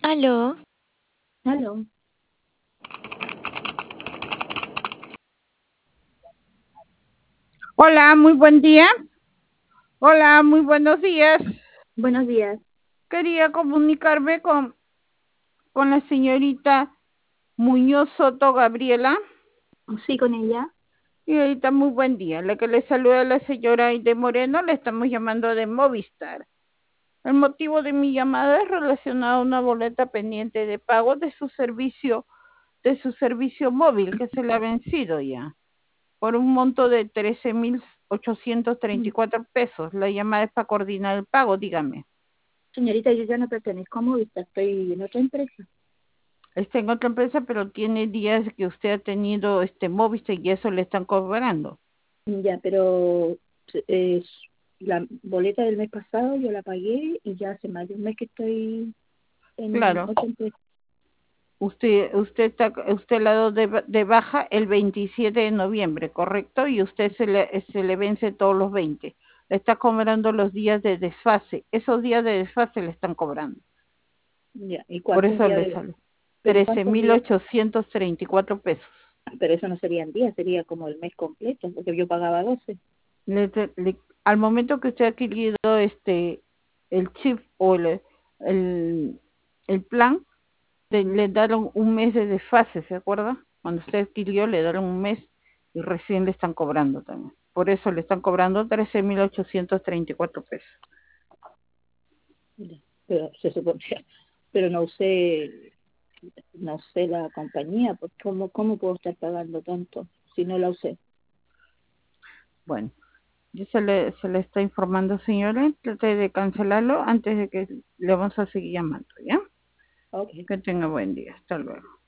Aló, Aló. Hola, muy buen día. Hola, muy buenos días. Buenos días. Quería comunicarme con la señorita Muñoz Soto Gabriela. Sí, con ella. Señorita, muy buen día. La que le saluda la señora Aide Moreno, le estamos llamando de Movistar. El motivo de mi llamada es relacionado a una boleta pendiente de pago de su servicio móvil que se le ha vencido ya, por un monto de 13.834 pesos. La llamada es para coordinar el pago, dígame. Señorita, yo ya no pertenezco a Movistar, estoy en otra empresa. Está en otra empresa, pero tiene días que usted ha tenido Movistar y eso le están cobrando. Ya, pero eh, la boleta del mes pasado yo la pagué y ya hace más de un mes que estoy en Claro, otra empresa. usted la dio de baja el 27 de noviembre, ¿correcto? Y usted se le vence todos los 20. Le está cobrando los días de desfase. Esos días de desfase le están cobrando. Ya, ¿y Por cuántos eso días le de... sale pero trece cuántos mil días? ochocientos treinta y cuatro pesos. Pero eso no serían días, sería como el mes completo, porque yo pagaba 12. Al momento que usted ha adquirido el chip o el, el plan, le daron un mes de desfase, ¿se acuerda? Cuando usted adquirió le daron un mes y recién le están cobrando también. Por eso le están cobrando 13.834 pesos. Ya, pero se supone, pero no usé la compañía, pues ¿cómo puedo estar pagando tanto si no la usé? Bueno, ya se le está informando, señora. Trate de cancelarlo antes de que le vamos a seguir llamando, ¿ya? Ok. Que tenga buen día. Hasta luego.